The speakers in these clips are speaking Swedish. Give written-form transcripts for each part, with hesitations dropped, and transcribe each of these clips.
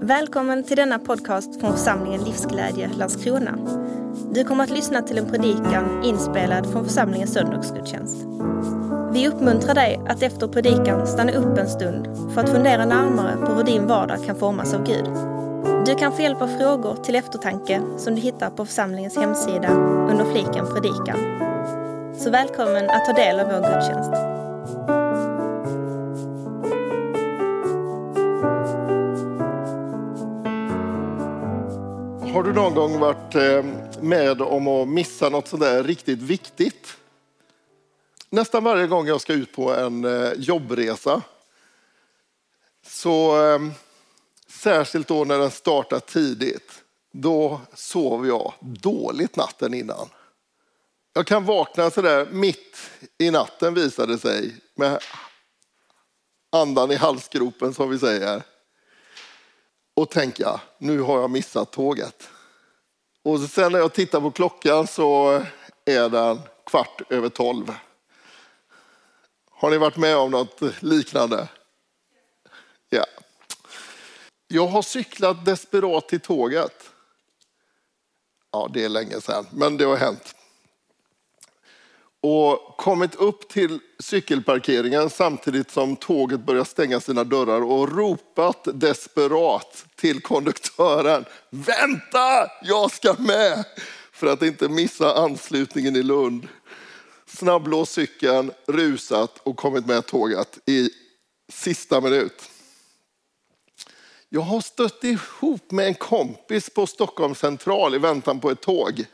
Välkommen till denna podcast från församlingen Livsglädje Landskrona. Du kommer att lyssna till en predikan inspelad från församlingens söndagsgudstjänst. Vi uppmuntrar dig att efter predikan stanna upp en stund för att fundera närmare på hur din vardag kan formas av Gud. Du kan få hjälp av frågor till eftertanke som du hittar på församlingens hemsida under fliken predikan. Så välkommen att ta del av vår gudstjänst. Har du någon gång varit med om att missa något sådär riktigt viktigt? Nästan varje gång jag ska ut på en jobbresa, så särskilt då när den startar tidigt, då sover jag dåligt natten innan. Jag kan vakna sådär mitt i natten, visade sig, med andan i halsgropen som vi säger. Och tänka, nu har jag missat tåget. Och sen när jag tittar på klockan så är den 12:15. Har ni varit med om något liknande? Ja. Jag har cyklat desperat till tåget. Ja, det är länge sedan, men det har hänt. Och kommit upp till cykelparkeringen samtidigt som tåget börjar stänga sina dörrar och ropat desperat till konduktören: vänta, jag ska med! För att inte missa anslutningen i Lund. Snabblås cykeln, rusat och kommit med tåget i sista minut. Jag har stött ihop med en kompis på Stockholms central i väntan på ett tåg.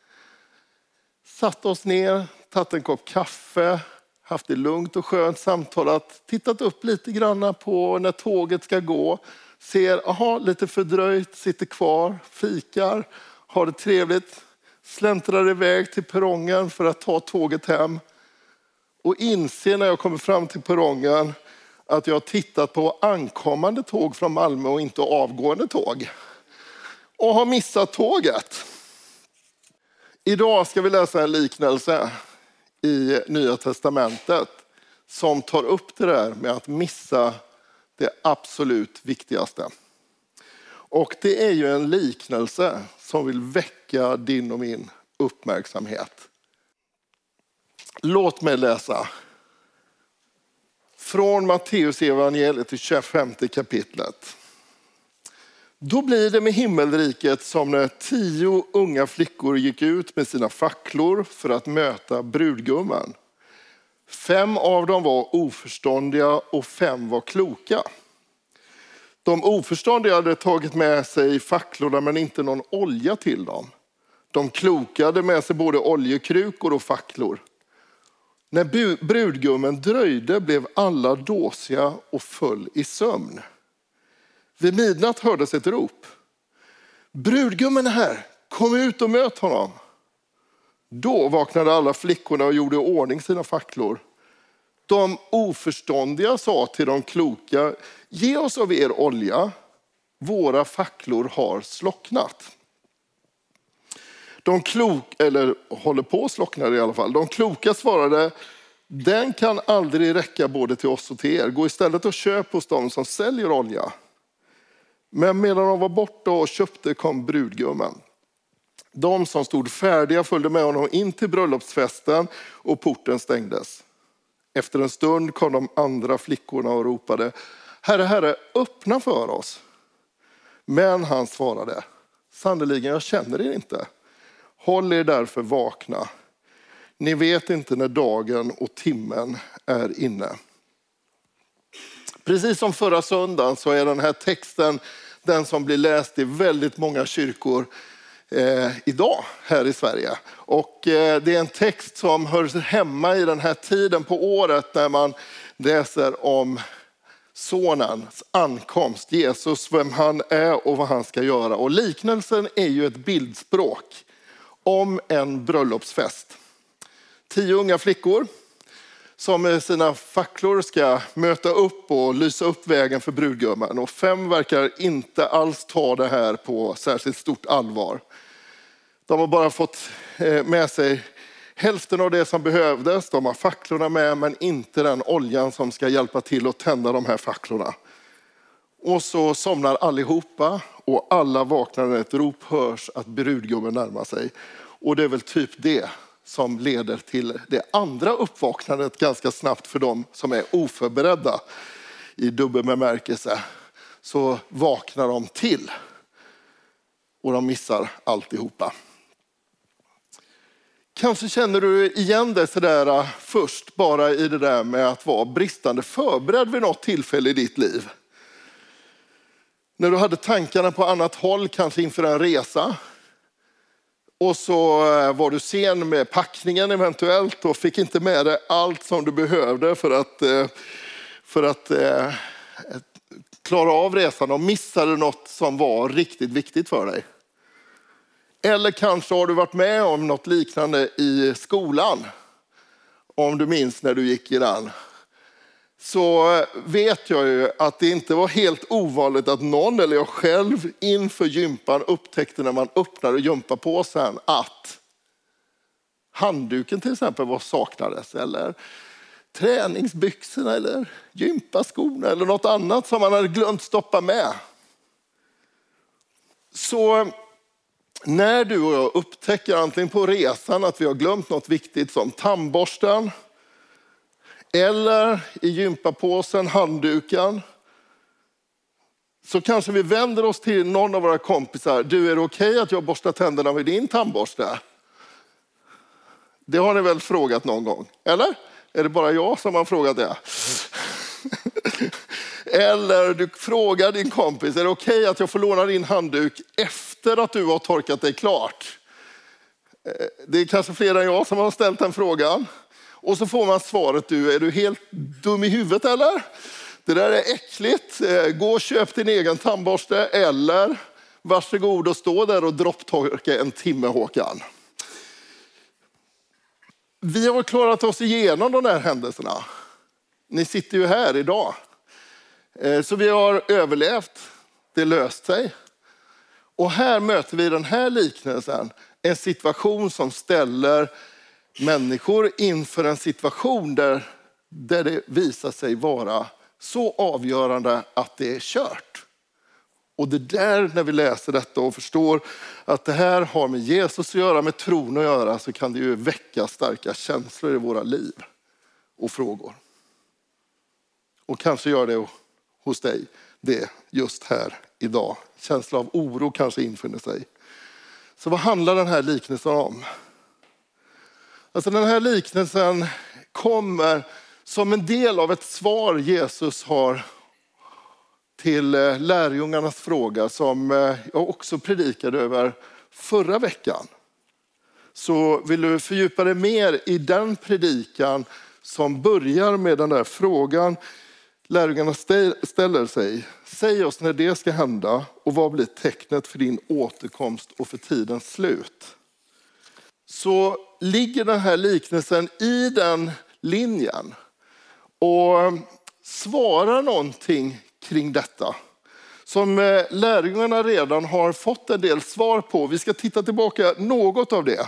Satt oss ner, tagit en kopp kaffe, haft det lugnt och skönt, samtalat, tittat upp lite grann på när tåget ska gå. Ser, aha, lite fördröjt, sitter kvar, fikar, har det trevligt. Släntrar iväg till perrongen för att ta tåget hem. Och inser när jag kommer fram till perrongen att jag har tittat på ankommande tåg från Malmö och inte avgående tåg. Och har missat tåget. Idag ska vi läsa en liknelse i Nya testamentet som tar upp det där med att missa det absolut viktigaste. Och det är ju en liknelse som vill väcka din och min uppmärksamhet. Låt mig läsa från Matteus evangeliet i 25 kapitlet. Då blir det med himmelriket som när 10 unga flickor gick ut med sina facklor för att möta brudgummen. 5 av dem var oförståndiga och 5 var kloka. De oförståndiga hade tagit med sig facklorna men inte någon olja till dem. De kloka hade med sig både oljekrukor och facklor. När brudgummen dröjde blev alla dåsiga och föll i sömn. Vid midnatt hördes ett rop. Brudgummen är här, kom ut och möt honom. Då vaknade alla flickorna och gjorde i ordning sina facklor. De oförståndiga sa till de kloka: ge oss av er olja, våra facklor har slocknat. Håller på att slockna i alla fall. De kloka svarade: den kan aldrig räcka både till oss och till er. Gå istället och köp hos dem som säljer olja. Men medan de var borta och köpte kom brudgummen. De som stod färdiga följde med honom in till bröllopsfesten och porten stängdes. Efter en stund kom de andra flickorna och ropade: Herre, Herre, öppna för oss. Men han svarade: sannoliken, jag känner er inte. Håll er därför vakna. Ni vet inte när dagen och timmen är inne. Precis som förra söndagen så är den här texten den som blir läst i väldigt många kyrkor idag här i Sverige. Och det är en text som hör hemma i den här tiden på året när man läser om sonens ankomst, Jesus, vem han är och vad han ska göra. Och liknelsen är ju ett bildspråk om en bröllopsfest. 10 unga flickor som med sina facklor ska möta upp och lysa upp vägen för brudgummen. Och 5 verkar inte alls ta det här på särskilt stort allvar. De har bara fått med sig hälften av det som behövdes. De har facklorna med men inte den oljan som ska hjälpa till att tända de här facklorna. Och så somnar allihopa och alla vaknar när ett rop hörs att brudgummen närmar sig. Och det är väl typ det som leder till det andra uppvaknandet ganska snabbt för dem som är oförberedda i dubbel bemärkelse. Så vaknar de till och de missar alltihopa. Kanske känner du igen det sådär först bara i det där med att vara bristande förberedd vid något tillfälle i ditt liv. När du hade tankarna på annat håll, kanske inför en resa. Och så var du sen med packningen eventuellt och fick inte med dig allt som du behövde för att klara av resan och missade något som var riktigt viktigt för dig. Eller kanske har du varit med om något liknande i skolan. Om du minns när du gick i den. Så vet jag ju att det inte var helt ovanligt att någon eller jag själv inför gympan upptäckte när man öppnade gympapåsen att handduken till exempel var saknades. Eller träningsbyxorna eller gympaskorna eller något annat som man hade glömt stoppa med. Så när du och jag upptäcker antingen på resan att vi har glömt något viktigt som tandborsten eller i gympapåsen, handduken, så kanske vi vänder oss till någon av våra kompisar. Du, är det okej att jag borstar tänderna med din tandborste? Det har ni väl frågat någon gång, eller? Är det bara jag som har frågat det? Eller du frågar din kompis, är det okej att jag får låna din handduk efter att du har torkat dig klart? Det är kanske fler än jag som har ställt den frågan. Och så får man svaret, är du helt dum i huvudet eller? Det där är äckligt. Gå och köp din egen tandborste eller varsågod och stå där och dropptorka en timme, Håkan. Vi har klarat oss igenom de här händelserna. Ni sitter ju här idag. Så vi har överlevt. Det löst sig. Och här möter vi den här liknelsen. En situation som ställer människor inför en situation där det visar sig vara så avgörande att det är kört. Och det där, när vi läser detta och förstår att det här har med Jesus att göra, med tron att göra, så kan det ju väcka starka känslor i våra liv och frågor. Och kanske gör det hos dig det just här idag. Känsla av oro kanske infinner sig. Så vad handlar den här liknelsen om? Alltså den här liknelsen kommer som en del av ett svar Jesus har till lärjungarnas fråga som jag också predikade över förra veckan. Så vill du fördjupa dig mer i den predikan som börjar med den där frågan lärjungarna ställer sig. Säg oss när det ska hända och vad blir tecknet för din återkomst och för tidens slut? Så ligger den här liknelsen i den linjen och svarar någonting kring detta som lärjungarna redan har fått en del svar på. Vi ska titta tillbaka något av det.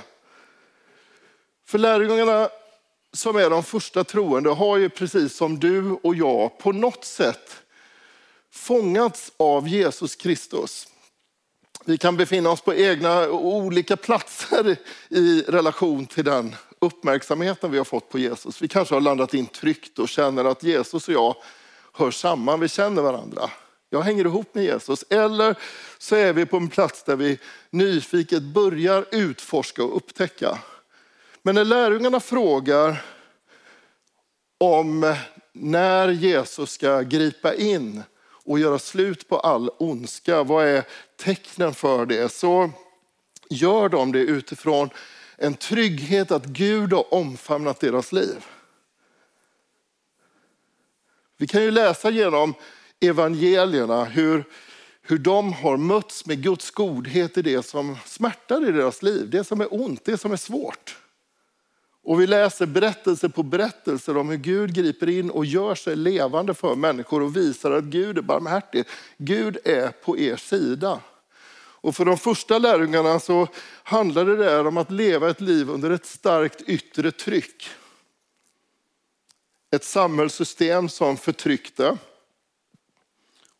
För lärjungarna som är de första troende har ju precis som du och jag på något sätt fångats av Jesus Kristus. Vi kan befinna oss på egna olika platser i relation till den uppmärksamheten vi har fått på Jesus. Vi kanske har landat in tryggt och känner att Jesus och jag hör samman, vi känner varandra. Jag hänger ihop med Jesus. Eller så är vi på en plats där vi nyfiket börjar utforska och upptäcka. Men när lärjungarna frågar om när Jesus ska gripa in och göra slut på all ondska, vad är tecknen för det? Så gör de det utifrån en trygghet att Gud har omfamnat deras liv. Vi kan ju läsa genom evangelierna hur de har mötts med Guds godhet i det som smärtar i deras liv. Det som är ont, det som är svårt. Och vi läser berättelse på berättelser om hur Gud griper in och gör sig levande för människor och visar att Gud är barmhärtig. Gud är på er sida. Och för de första lärjungarna så handlade det om att leva ett liv under ett starkt yttre tryck. Ett samhällssystem som förtryckte.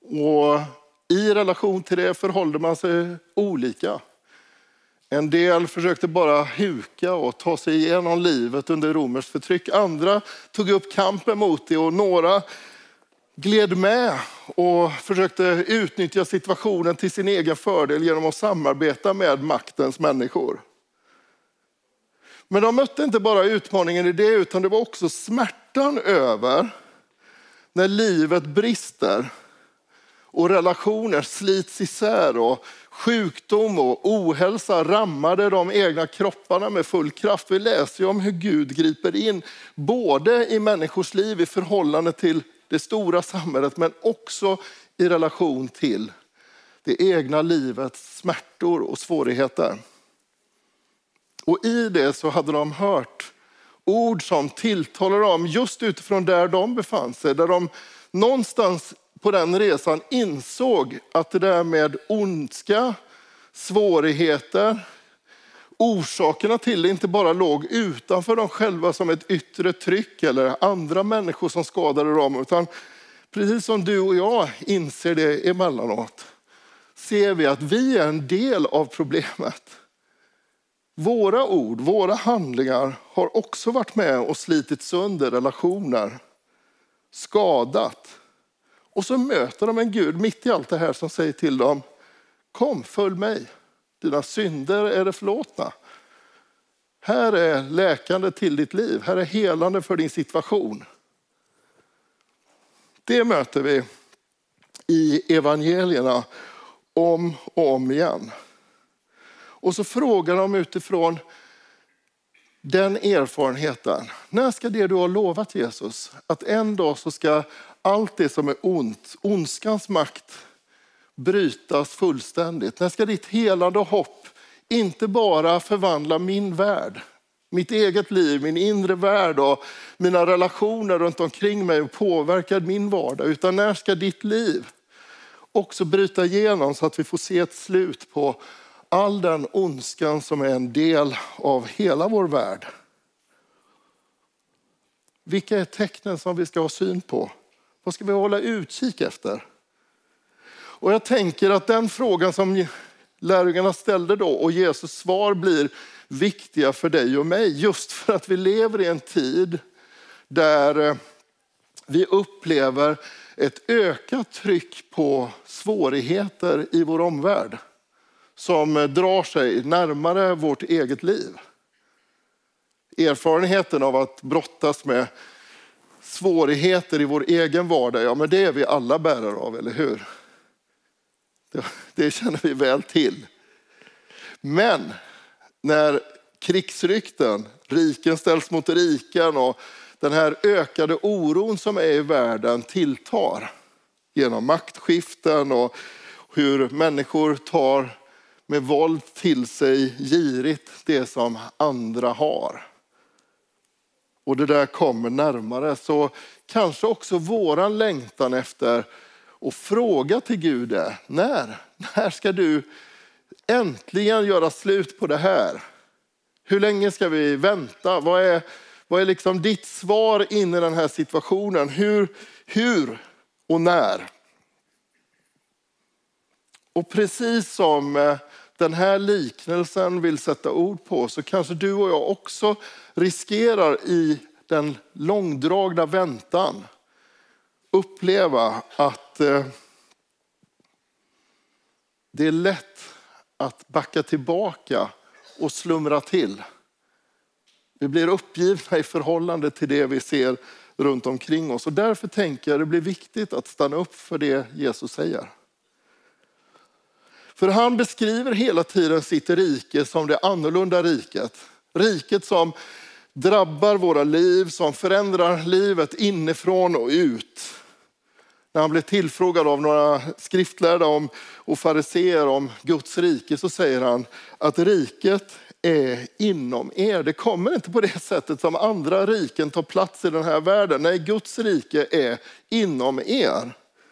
Och i relation till det förhåller man sig olika. En del försökte bara huka och ta sig igenom livet under romerskt förtryck. Andra tog upp kampen mot det och några gled med och försökte utnyttja situationen till sin egen fördel genom att samarbeta med maktens människor. Men de mötte inte bara utmaningen i det, utan det var också smärtan över när livet brister och relationer slits isär och sjukdom och ohälsa rammade de egna kropparna med full kraft. Vi läser ju om hur Gud griper in både i människors liv i förhållande till det stora samhället, men också i relation till det egna livets smärtor och svårigheter. Och i det så hade de hört ord som tilltalar dem just utifrån där de befann sig. Där de någonstans på den resan insåg att det där med ondska, svårigheter, orsakerna till det inte bara låg utanför dem själva som ett yttre tryck eller andra människor som skadade dem. Utan precis som du och jag inser det emellanåt, ser vi att vi är en del av problemet. Våra ord, våra handlingar har också varit med och slitit sönder relationer, skadat. Och så möter de en Gud mitt i allt det här som säger till dem: kom, följ mig. Dina synder är det förlåtna. Här är läkande till ditt liv. Här är helande för din situation. Det möter vi i evangelierna om och om igen. Och så frågar de utifrån den erfarenheten: när ska det du har lovat Jesus, att en dag så ska allt det som är ont, ondskans makt, brytas fullständigt? När ska ditt helande och hopp inte bara förvandla min värld, mitt eget liv, min inre värld och mina relationer runt omkring mig och påverka min vardag, utan när ska ditt liv också bryta igenom så att vi får se ett slut på all den ondskan som är en del av hela vår värld? Vilka är tecknen som vi ska ha syn på? Vad ska vi hålla utkik efter? Och jag tänker att den frågan som lärjungarna ställde då och Jesus svar blir viktiga för dig och mig. Just för att vi lever i en tid där vi upplever ett ökat tryck på svårigheter i vår omvärld som drar sig närmare vårt eget liv. Erfarenheten av att brottas med svårigheter i vår egen vardag, ja men det är vi alla bärare av, eller hur? Det känner vi väl till. Men när krigsrykten, riken ställs mot riken och den här ökade oron som är i världen tilltar genom maktskiften och hur människor tar med våld till sig girigt det som andra har. Och det där kommer närmare, så kanske också våran längtan efter och fråga till Gud är: när ska du äntligen göra slut på det här? Hur länge ska vi vänta? Vad är liksom ditt svar in i den här situationen? Hur och när? Och precis som den här liknelsen vill sätta ord på, så kanske du och jag också riskerar i den långdragna väntan uppleva att det är lätt att backa tillbaka och slumra till. Vi blir uppgivna i förhållande till det vi ser runt omkring oss. Och därför tänker jag att det blir viktigt att stanna upp för det Jesus säger. För han beskriver hela tiden sitt rike som det annorlunda riket. Riket som drabbar våra liv, som förändrar livet inifrån och ut. När han blir tillfrågad av några skriftlärda och fariseer om Guds rike, så säger han att riket är inom er. Det kommer inte på det sättet som andra riken tar plats i den här världen. Nej, Guds rike är inom er.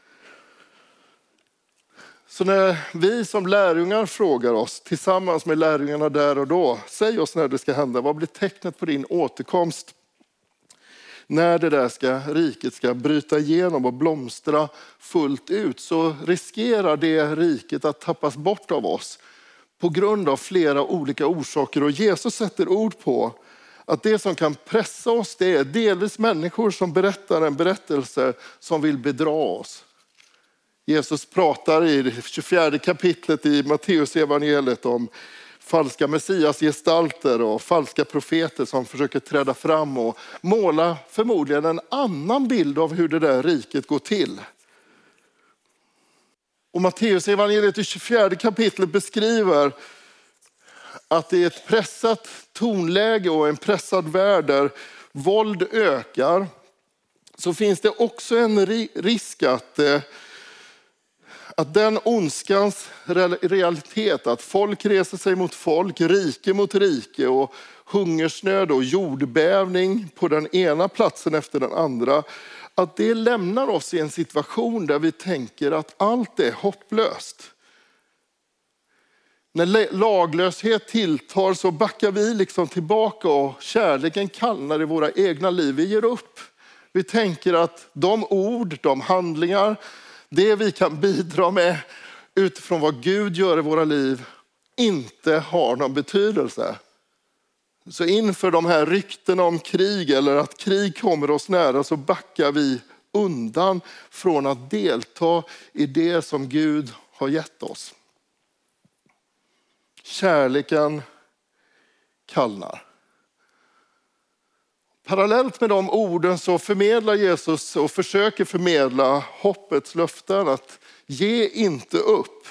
Så när vi som lärjungar frågar oss tillsammans med lärjungarna där och då: säg oss när det ska hända, vad blir tecknet på din återkomst? när det där riket ska bryta igenom och blomstra fullt ut, så riskerar det riket att tappas bort av oss på grund av flera olika orsaker. Och Jesus sätter ord på att det som kan pressa oss, det är delvis människor som berättar en berättelse som vill bedra oss. Jesus pratar i det 24 kapitlet i Matteus evangeliet om falska messiasgestalter och falska profeter som försöker träda fram och måla förmodligen en annan bild av hur det där riket går till. Och Matteus evangeliet i 24 kapitlet beskriver att det är ett pressat tonläge och en pressad värld där våld ökar, så finns det också en risk att den ondskans realitet, att folk reser sig mot folk, rike mot rike och hungersnöd och jordbävning på den ena platsen efter den andra, att det lämnar oss i en situation där vi tänker att allt är hopplöst. När laglöshet tilltar så backar vi liksom tillbaka och kärleken kallnar i våra egna liv. Vi ger upp. Vi tänker att de ord, de handlingar, det vi kan bidra med utifrån vad Gud gör i våra liv inte har någon betydelse. Så inför de här ryktena om krig eller att krig kommer oss nära så backar vi undan från att delta i det som Gud har gett oss. Kärleken kallnar. Parallellt med de orden så förmedlar Jesus och försöker förmedla hoppets löften att ge inte upp.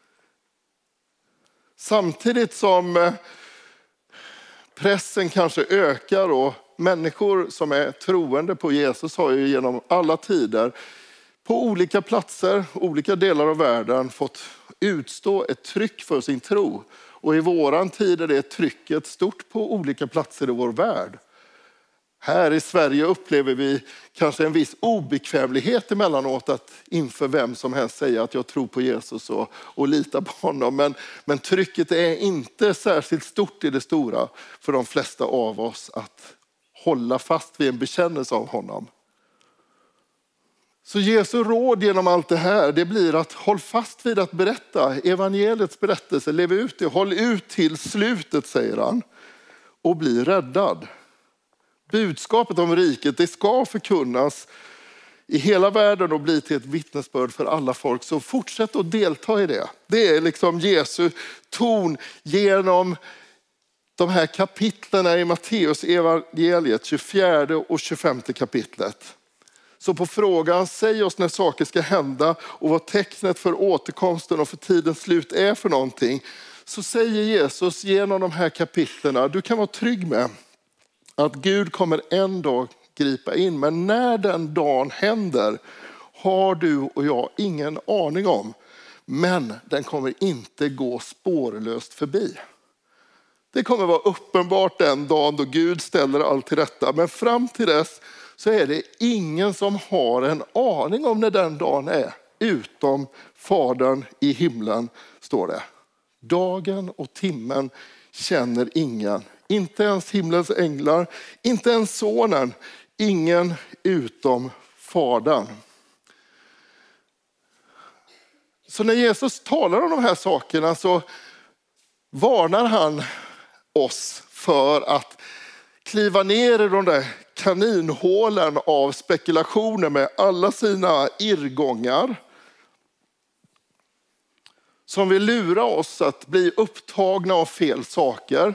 Samtidigt som pressen kanske ökar och människor som är troende på Jesus har ju genom alla tider på olika platser, olika delar av världen fått utstå ett tryck för sin tro. Och i våran tid är det trycket stort på olika platser i vår värld. Här i Sverige upplever vi kanske en viss obekvämlighet emellanåt att inför vem som helst säga att jag tror på Jesus och litar på honom. Men trycket är inte särskilt stort i det stora för de flesta av oss att hålla fast vid en bekännelse av honom. Så Jesu råd genom allt det här, det blir att håll fast vid att berätta evangeliets berättelse, lev ut det, håll ut till slutet, säger han, och bli räddad. Budskapet om riket, det ska förkunnas i hela världen och bli till ett vittnesbörd för alla folk. Så fortsätt att delta i det. Det är liksom Jesu ton genom de här kapitlerna i Matteus evangeliet, 24 och 25 kapitlet. Så på frågan, säg oss när saker ska hända och vad tecknet för återkomsten och för tidens slut är för någonting, så säger Jesus genom de här kapitlerna, du kan vara trygg med att Gud kommer en dag gripa in. Men när den dagen händer har du och jag ingen aning om. Men den kommer inte gå spårlöst förbi. Det kommer vara uppenbart den dagen då Gud ställer allt till rätta. Men fram till dess så är det ingen som har en aning om när den dagen är. Utom Fadern i himlen, står det. Dagen och timmen känner ingen. Inte ens himlens änglar, inte ens sonen, ingen utom Fadern. Så när Jesus talar om de här sakerna så varnar han oss för att kliva ner i de där kaninhålen av spekulationer med alla sina irrgångar som vill lura oss att bli upptagna av fel saker.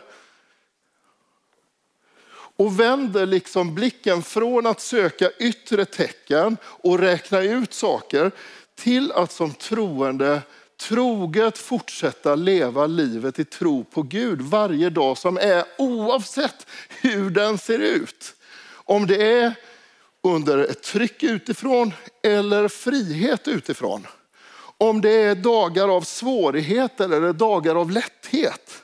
Och vänder liksom blicken från att söka yttre tecken och räkna ut saker till att som troende troget fortsätta leva livet i tro på Gud varje dag som är, oavsett hur den ser ut. Om det är under ett tryck utifrån eller frihet utifrån. Om det är dagar av svårighet eller dagar av lätthet.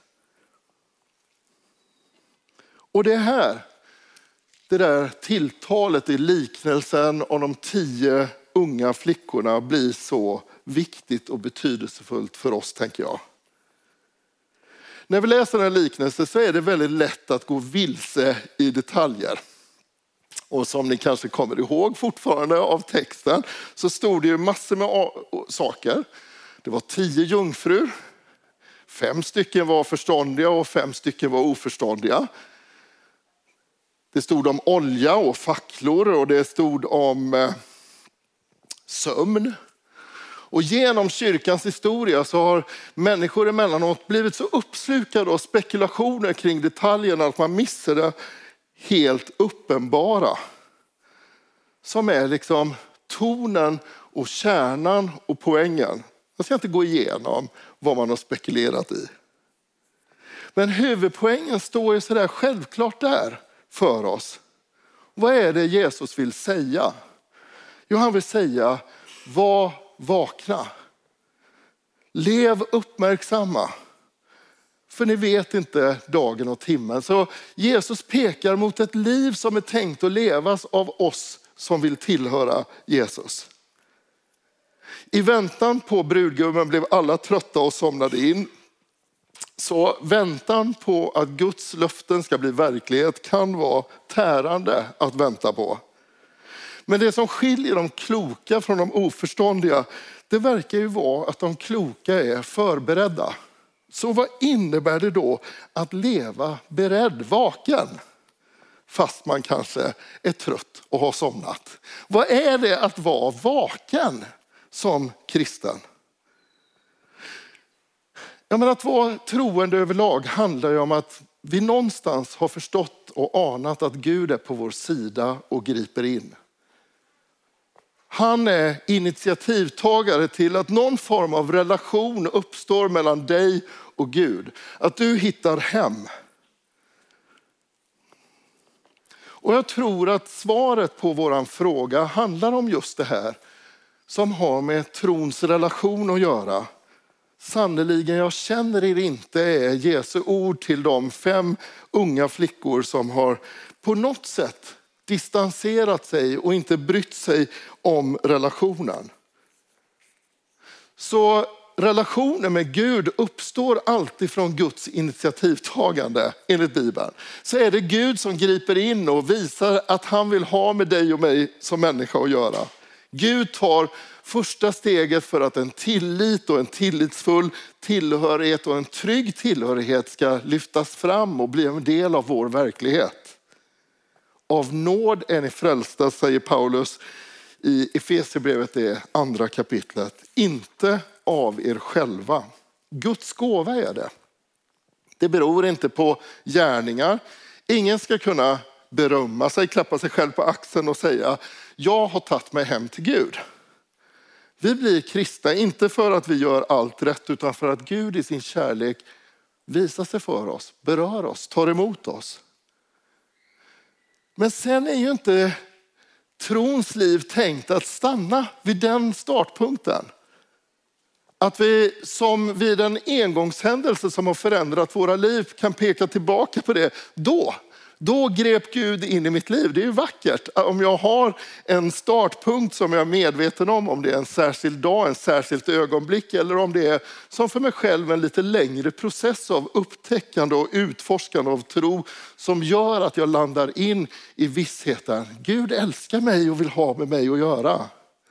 Och det här, det där tilltalet i liknelsen om de 10 unga flickorna blir så viktigt och betydelsefullt för oss, tänker jag. När vi läser den här liknelsen så är det väldigt lätt att gå vilse i detaljer. Och som ni kanske kommer ihåg fortfarande av texten så stod det ju massor med saker. Det var 10 jungfrur. 5 stycken var förståndiga och 5 stycken var oförståndiga. Det stod om olja och facklor och det stod om sömn. Och genom kyrkans historia så har människor emellanåt blivit så uppslukade av spekulationer kring detaljerna att man missar det helt uppenbara. Som är liksom tonen och kärnan och poängen. Jag ska inte gå igenom vad man har spekulerat i. Men huvudpoängen står ju sådär självklart där för oss. Vad är det Jesus vill säga? Jo, han vill säga, var vakna. Lev uppmärksamma. För ni vet inte dagen och timmen. Så Jesus pekar mot ett liv som är tänkt att levas av oss som vill tillhöra Jesus. I väntan på brudgummen blev alla trötta och somnade in. Så väntan på att Guds löften ska bli verklighet kan vara tärande att vänta på. Men det som skiljer de kloka från de oförståndiga, det verkar ju vara att de kloka är förberedda. Så vad innebär det då att leva beredd, vaken? Fast man kanske är trött och har somnat. Vad är det att vara vaken som kristen? Ja, men att vara troende överlag handlar ju om att vi någonstans har förstått och anat att Gud är på vår sida och griper in. Han är initiativtagare till att någon form av relation uppstår mellan dig och Gud. Att du hittar hem. Och jag tror att svaret på våran fråga handlar om just det här. Som har med trons relation att göra. Sannoliken jag känner er inte är Jesu ord till de 5 unga flickor som har på något sätt distanserat sig och inte brytt sig om relationen. Så relationen med Gud uppstår alltid från Guds initiativtagande enligt Bibeln. Så är det Gud som griper in och visar att han vill ha med dig och mig som människa att göra. Gud tar första steget för att en tillit och en tillitsfull tillhörighet och en trygg tillhörighet ska lyftas fram och bli en del av vår verklighet. Av nåd är ni frälsta, säger Paulus i Efesierbrevet, det 2:a kapitlet. Inte av er själva. Guds gåva är det. Det beror inte på gärningar. Ingen ska kunna berömma sig, klappa sig själv på axeln och säga, jag har tagit mig hem till Gud. Vi blir kristna inte för att vi gör allt rätt, utan för att Gud i sin kärlek visar sig för oss, berör oss, tar emot oss. Men sen är ju inte trons liv tänkt att stanna vid den startpunkten. Att vi som vid en engångshändelse som har förändrat våra liv kan peka tillbaka på det. Då grep Gud in i mitt liv. Det är ju vackert om jag har en startpunkt som jag är medveten om det är en särskild dag, en särskilt ögonblick, eller om det är som för mig själv en lite längre process av upptäckande och utforskande av tro som gör att jag landar in i vissheten. Gud älskar mig och vill ha med mig att göra.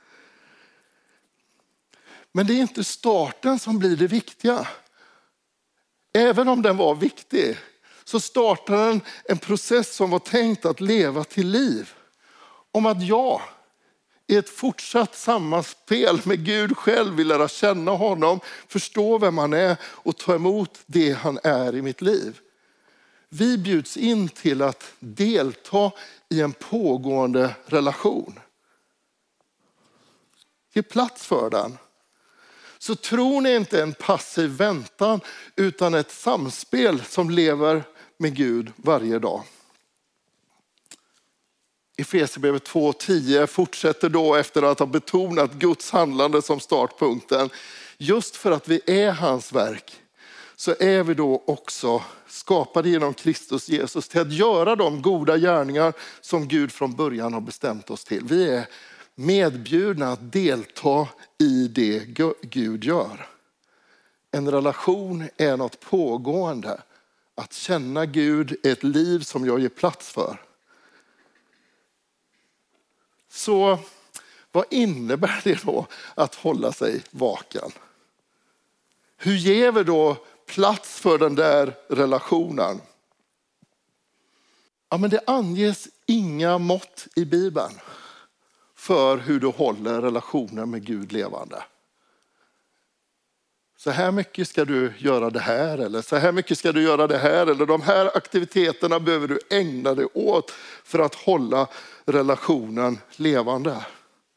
Men det är inte starten som blir det viktiga. Även om den var viktig, så startar den en process som var tänkt att leva till liv. Om att jag i ett fortsatt sammanspel med Gud själv vill lära känna honom, förstå vem han är och ta emot det han är i mitt liv. Vi bjuds in till att delta i en pågående relation. Ge plats för den. Så tron är inte en passiv väntan utan ett samspel som lever med Gud varje dag. Efesierbrevet 2:10 fortsätter då efter att ha betonat Guds handlande som startpunkten. Just för att vi är hans verk så är vi då också skapade genom Kristus Jesus till att göra de goda gärningar som Gud från början har bestämt oss till. Vi är medbjudna att delta i det Gud gör. En relation är något pågående. Att känna Gud är ett liv som jag ger plats för. Så vad innebär det då att hålla sig vaken? Hur ger vi då plats för den där relationen? Ja, men det anges inga mått i Bibeln för hur du håller relationen med Gud levande. Så här mycket ska du göra det här, eller så här mycket ska du göra det här, eller de här aktiviteterna behöver du ägna dig åt för att hålla relationen levande.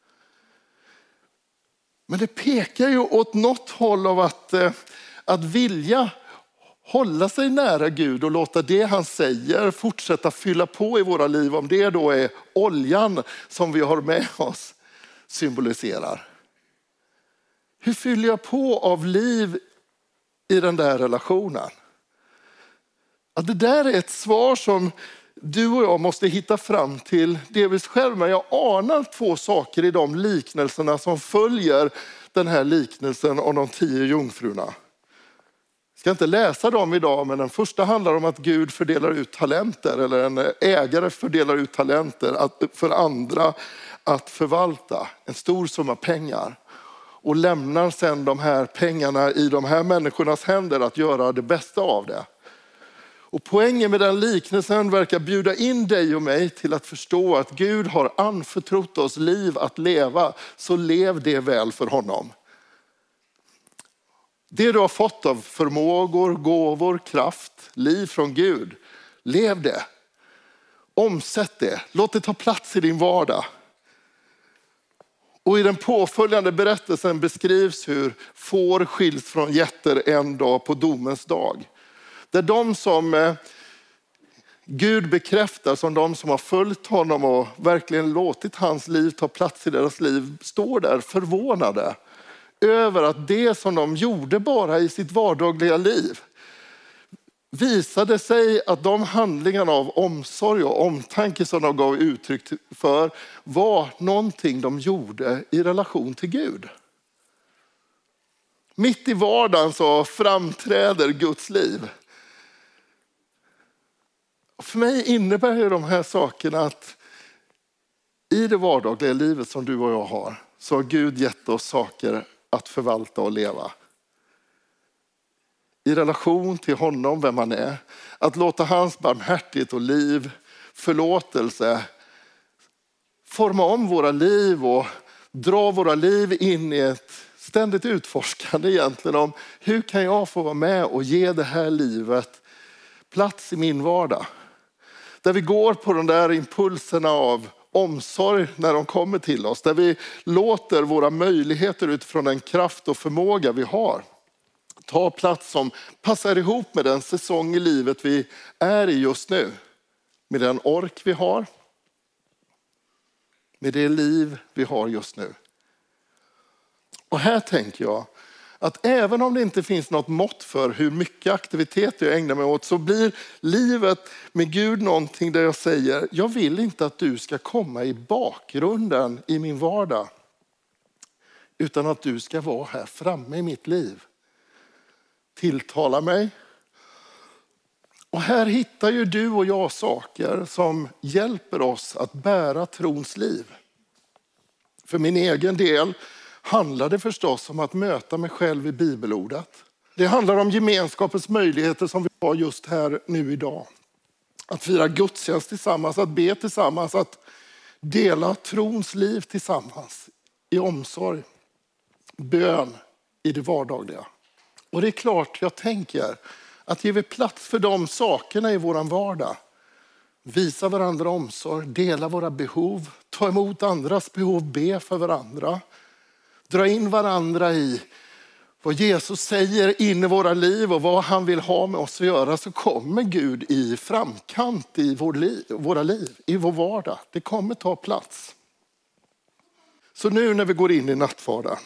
Men det pekar ju åt något håll av att vilja hålla sig nära Gud och låta det han säger fortsätta fylla på i våra liv, om det då är oljan som vi har med oss symboliserar. Hur fyller jag på av liv i den där relationen? Ja, det där är ett svar som du och jag måste hitta fram till delvis själv. Men jag anar 2 saker i de liknelserna som följer den här liknelsen om de 10 jungfrurna. Jag ska inte läsa dem idag, men den första handlar om att Gud fördelar ut talenter, eller en ägare fördelar ut talenter för andra att förvalta en stor summa pengar. Och lämnar sedan de här pengarna i de här människornas händer att göra det bästa av det. Och poängen med den liknelsen verkar bjuda in dig och mig till att förstå att Gud har anförtrott oss liv att leva, så lev det väl för honom. Det du har fått av förmågor, gåvor, kraft, liv från Gud, lev det. Omsätt det, låt det ta plats i din vardag. Och i den påföljande berättelsen beskrivs hur får skiljs från getter en dag på domens dag. Där de som Gud bekräftar som de som har följt honom och verkligen låtit hans liv ta plats i deras liv står där förvånade över att det som de gjorde bara i sitt vardagliga liv visade sig att de handlingarna av omsorg och omtanke som de gav uttryck för var någonting de gjorde i relation till Gud. Mitt i vardagen så framträder Guds liv. För mig innebär ju de här sakerna att i det vardagliga livet som du och jag har, så har Gud gett oss saker att förvalta och leva. I relation till honom, vem han är. Att låta hans barmhärtighet och liv, förlåtelse forma om våra liv och dra våra liv in i ett ständigt utforskande egentligen om hur kan jag få vara med och ge det här livet plats i min vardag. Där vi går på de där impulserna av omsorg när de kommer till oss. Där vi låter våra möjligheter utifrån den kraft och förmåga vi har ta plats som passar ihop med den säsong i livet vi är i just nu. Med den ork vi har. Med det liv vi har just nu. Och här tänker jag att även om det inte finns något mått för hur mycket aktivitet jag ägnar mig åt, så blir livet med Gud någonting där jag säger, jag vill inte att du ska komma i bakgrunden i min vardag. Utan att du ska vara här framme i mitt liv. Tilltala mig. Och här hittar ju du och jag saker som hjälper oss att bära trons liv. För min egen del handlar det förstås om att möta mig själv i bibelordet. Det handlar om gemenskapens möjligheter som vi har just här nu idag. Att fira gudstjänst tillsammans, att be tillsammans, att dela trons liv tillsammans i omsorg, bön i det vardagliga. Och det är klart, jag tänker att ger vi plats för de sakerna i våran vardag, visa varandra omsorg, dela våra behov, ta emot andras behov, be för varandra, dra in varandra i vad Jesus säger in i våra liv och vad han vill ha med oss att göra, så kommer Gud i framkant i våra liv, i vår vardag. Det kommer ta plats. Så nu när vi går in i nattvarden,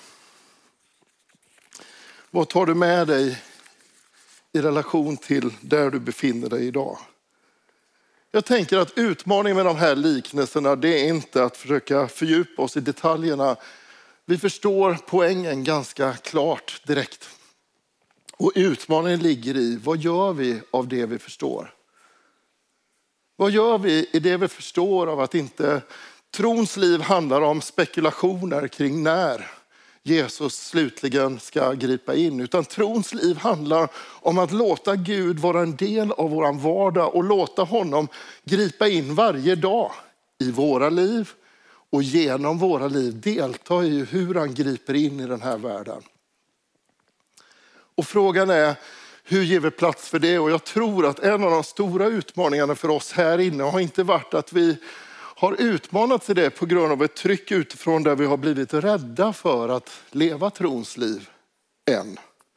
vad tar du med dig i relation till där du befinner dig idag? Jag tänker att utmaningen med de här liknelserna, det är inte att försöka fördjupa oss i detaljerna. Vi förstår poängen ganska klart direkt. Och utmaningen ligger i, vad gör vi av det vi förstår? Vad gör vi i det vi förstår av att inte Trons liv handlar om spekulationer kring när Jesus slutligen ska gripa in. Utan trons liv handlar om att låta Gud vara en del av vår vardag och låta honom gripa in varje dag i våra liv och genom våra liv delta i hur han griper in i den här världen. Och frågan är, hur ger vi plats för det? Och jag tror att en av de stora utmaningarna för oss här inne har inte varit att vi har utmanat till det på grund av ett tryck utifrån där vi har blivit rädda för att leva trons liv än.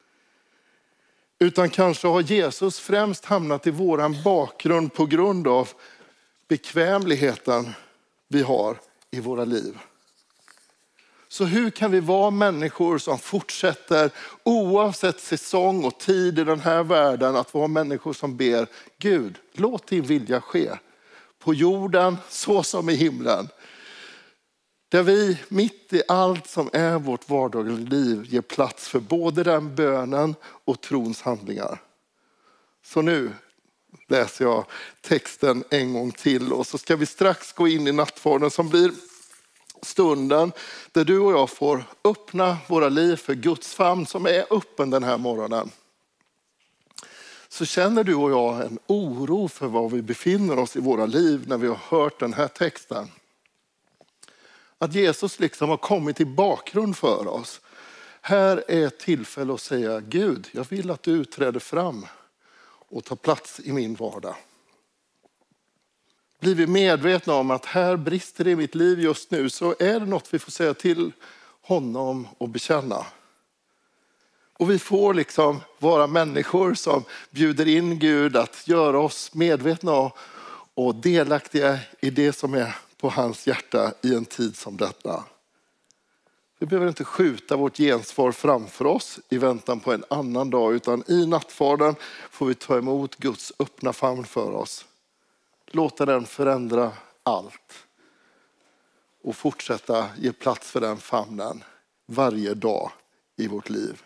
Utan kanske har Jesus främst hamnat i våran bakgrund på grund av bekvämligheten vi har i våra liv. Så hur kan vi vara människor som fortsätter oavsett säsong och tid i den här världen att vara människor som ber Gud, låt din vilja ske på jorden så som i himlen. Där vi mitt i allt som är vårt vardagliga liv ger plats för både den bönen och trons handlingar. Så nu läser jag texten en gång till och så ska vi strax gå in i nattvarden som blir stunden där du och jag får öppna våra liv för Guds famn som är öppen den här morgonen. Så känner du och jag en oro för var vi befinner oss i våra liv när vi har hört den här texten. Att Jesus liksom har kommit i bakgrund för oss. Här är ett tillfälle att säga Gud, jag vill att du träder fram och tar plats i min vardag. Blir vi medvetna om att här brister det i mitt liv just nu så är det något vi får säga till honom och bekänna. Och vi får liksom vara människor som bjuder in Gud att göra oss medvetna och delaktiga i det som är på hans hjärta i en tid som detta. Vi behöver inte skjuta vårt gensvar framför oss i väntan på en annan dag utan i nattvarden får vi ta emot Guds öppna famn för oss. Låta den förändra allt och fortsätta ge plats för den famnen varje dag i vårt liv.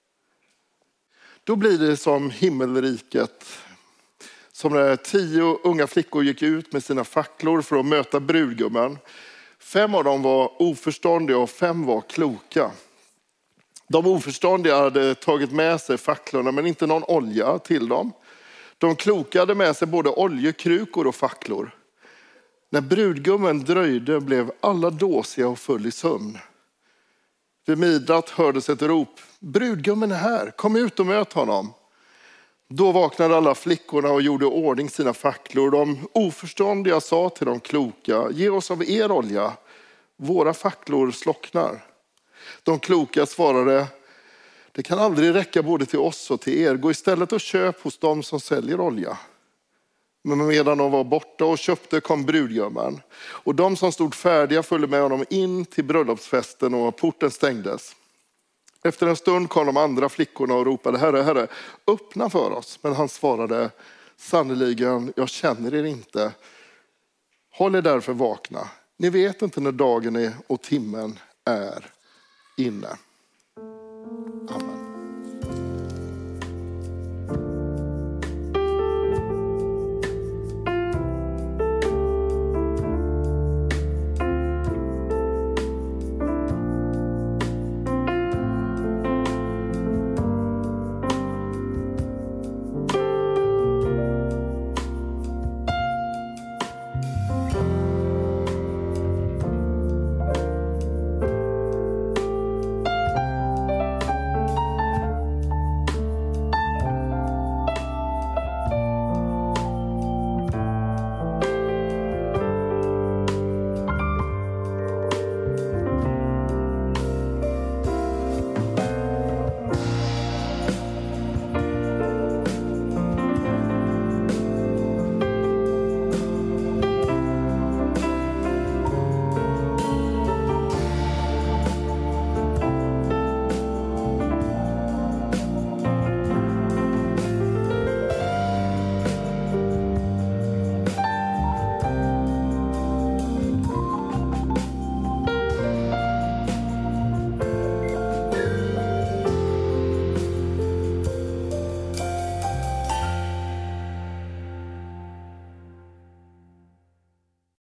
Då blir det som himmelriket, som när 10 unga flickor gick ut med sina facklor för att möta brudgummen. 5 av dem var oförståndiga och 5 var kloka. De oförståndiga hade tagit med sig facklorna men inte någon olja till dem. De kloka hade med sig både oljekrukor och facklor. När brudgummen dröjde blev alla dåsiga och föll i sömn. Vid midnatt hördes ett rop. Brudgummen är här, kom ut och möt honom. Då vaknade alla flickorna och gjorde ordning sina facklor. De oförståndiga sa till de kloka, ge oss av er olja, våra facklor slocknar. De kloka svarade, det kan aldrig räcka både till oss och till er. Gå istället och köp hos dem som säljer olja. Men medan de var borta och köpte kom brudgummen. Och de som stod färdiga följde med honom in till bröllopsfesten och porten stängdes. Efter en stund kom de andra flickorna och ropade, Herre, Herre, öppna för oss. Men han svarade, sannoliken, jag känner er inte. Håll er därför vakna. Ni vet inte när dagen är och timmen är inne.